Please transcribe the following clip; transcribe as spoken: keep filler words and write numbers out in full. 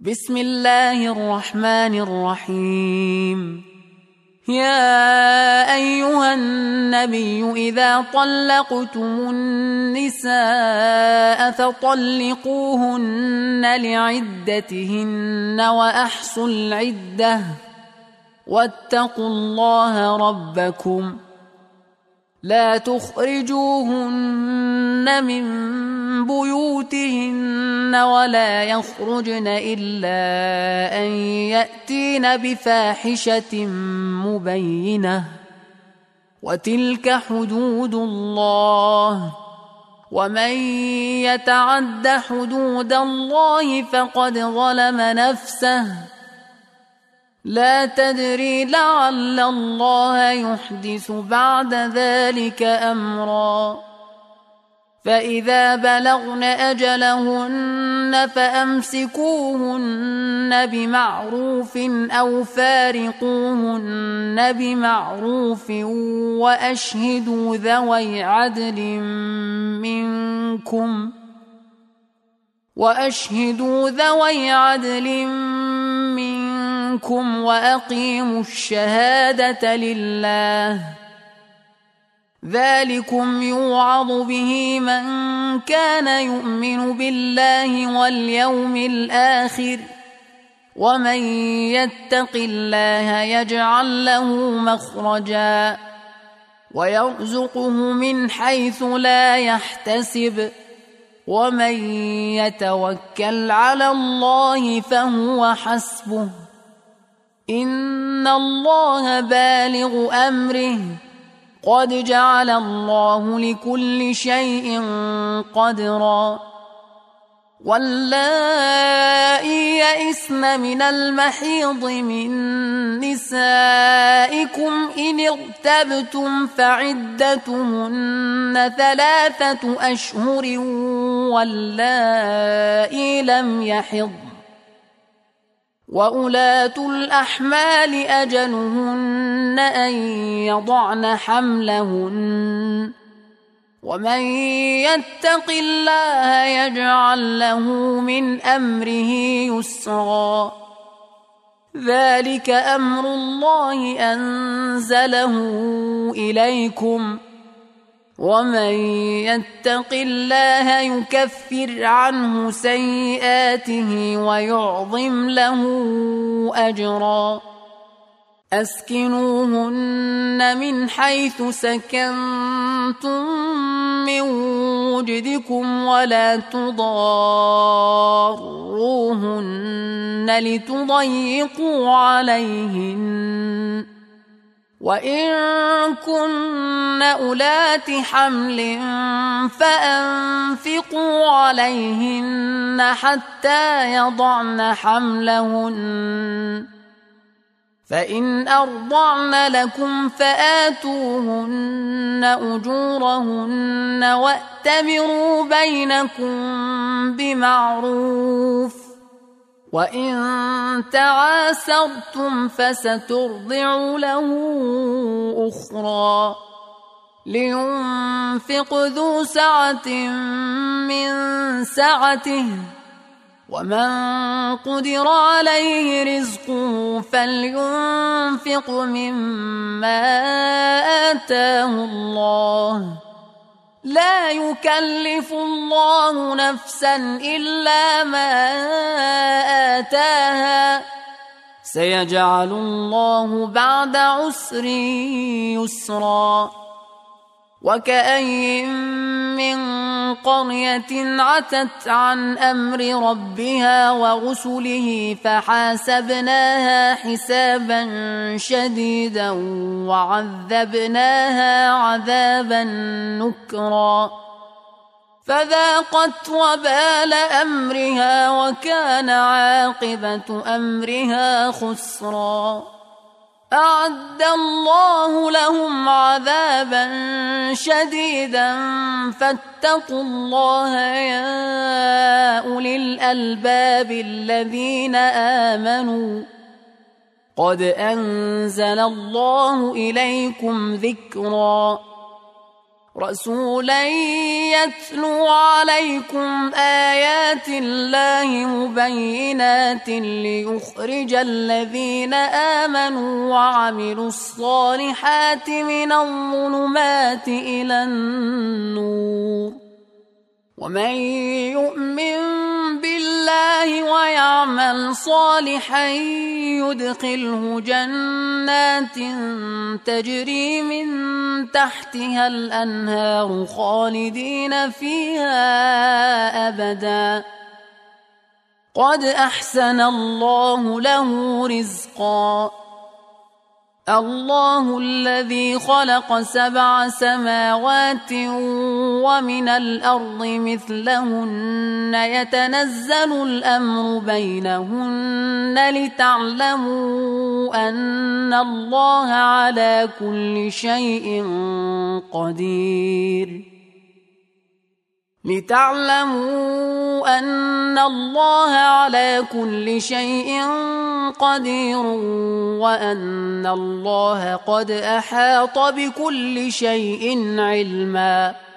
بسم الله الرحمن الرحيم. يا أيها النبي إذا طلقتم النساء فطلقوهن لعدتهن وأحصوا العدة واتقوا الله ربكم لا تخرجوهن من بيوتهن ولا يخرجن إلا أن يأتين بفاحشة مبينة وتلك حدود الله ومن يتعد حدود الله فقد ظلم نفسه لا تدري لعل الله يحدث بعد ذلك أمرا. فإذا بلغن أجلهن فأمسكوهن بمعروف أو فارقوهن بمعروف وأشهدوا ذوي عدل منكم وأشهدوا ذوي عدل منكم وأقيموا الشهادة لله ذلكم يوعظ به من كان يؤمن بالله واليوم الآخر ومن يتق الله يجعل له مخرجا ويرزقه من حيث لا يحتسب ومن يتوكل على الله فهو حسبه إن الله بالغ أمره قد جعل الله لكل شيء قدرا. واللائي يئسن من المحيض من نسائكم إن ارتبتم فعدتهن ثلاثة أشهر واللائي لم يحضن وأولاة الأحمال أجلهن أن يضعن حملهن ومن يتق الله يجعل له من أمره يسرا ذلك أمر الله أنزله إليكم ومن يتق الله يكفر عنه سيئاته ويعظم له أجرا. أسكنوهن من حيث سكنتم من وجدكم ولا تضاروهن لتضيقوا عليهن وإن كن أولات حمل فأنفقوا عليهن حتى يضعن حملهن فإن أرضعن لكم فآتوهن أجورهن وأتمروا بينكم بمعروف وإن تعاسرتم فسترضع له أخرى لينفق ذو سعة من سعته ومن قدر عليه رزقه فلينفق مما آتاه الله لا يكلف الله نفسا إلا ما آتاها سيجعل الله بعد عسر يسرا. وكأين من قرية عتت عن أمر ربها ورسله فحاسبناها حسابا شديدا وعذبناها عذابا نكرا فذاقت وبال أمرها وكان عاقبة أمرها خسرا. أعد الله لهم عذابا شديدا فاتقوا الله يا أولي الألباب الذين آمنوا قد أنزل الله إليكم ذكرا. رسولا يتلو عليكم آيات الله مبينات ليخرج الذين آمنوا وعملوا الصالحات من الظلمات إلى النور ومن يؤمن بالله ويعمل صالحا يدخله جنات تجري من تحتها الأنهار خالدين فيها أبدا قد أحسن الله له رزقا الله الذي خلق سبع سماوات ومن الأرض مثلهن يتنزل الأمر بينهن لتعلموا أن الله على كل شيء قدير لتعلموا أن الله على كل شيء قدير وأن الله قد أحاط بكل شيء علما